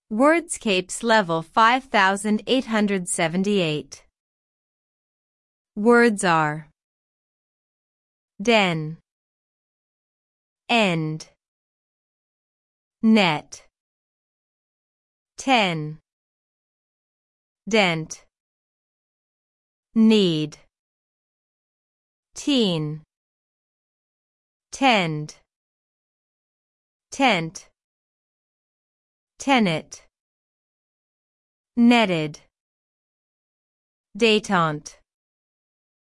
Wordscapes level 5878. Words are den, end, net, ten, dent, need, teen, tend, tent, tenet, netted, détente.